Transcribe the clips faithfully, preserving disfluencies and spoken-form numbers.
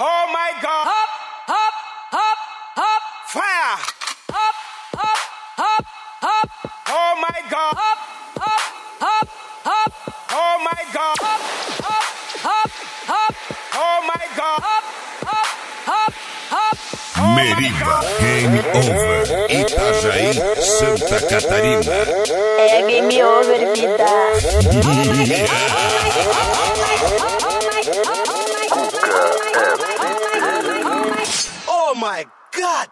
Oh my God. Hop, hop, hop, hop. Fire. Hop, hop, hop, hop. Oh my God. Hop, hop, hop, hop. Oh my God. Hop, hop, hop, hop. Oh my God. Hop, hop, hop, hop. Meriva, Game Over, Itajaí, Santa Catarina. É game over, vida. Oh my God.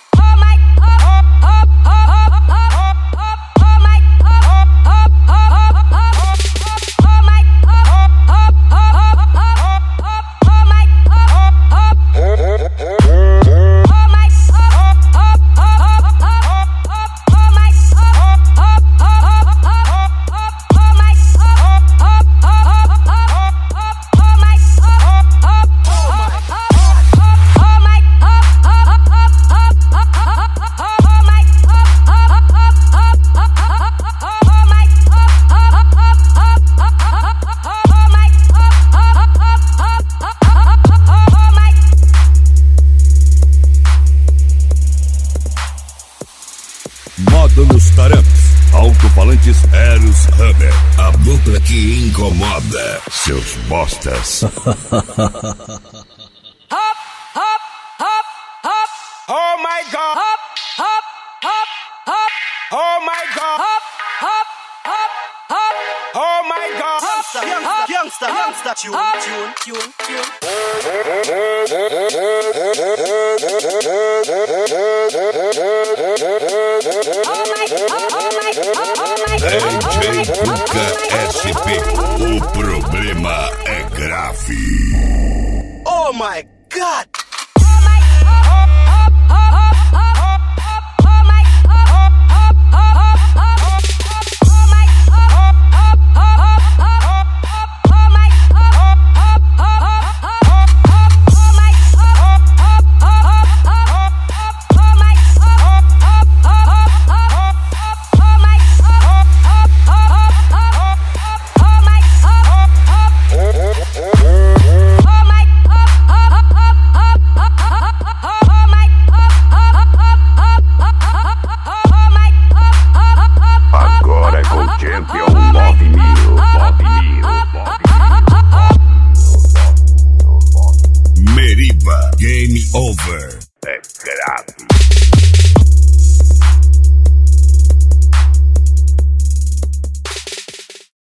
Moda nos tarampos, alto-falantes Eros Hammer, a dupla que incomoda seus bostas. Hop, hop, hop, hop. Oh my God. Hop, hop, hop, hop. Oh my God. Hop, hop, hop, hop. Oh my God. Hop, Youngster, hop, youngster, hop, tune, hop. tune, tune, tune. D J Cuca S P, o problema é grave. Oh my God.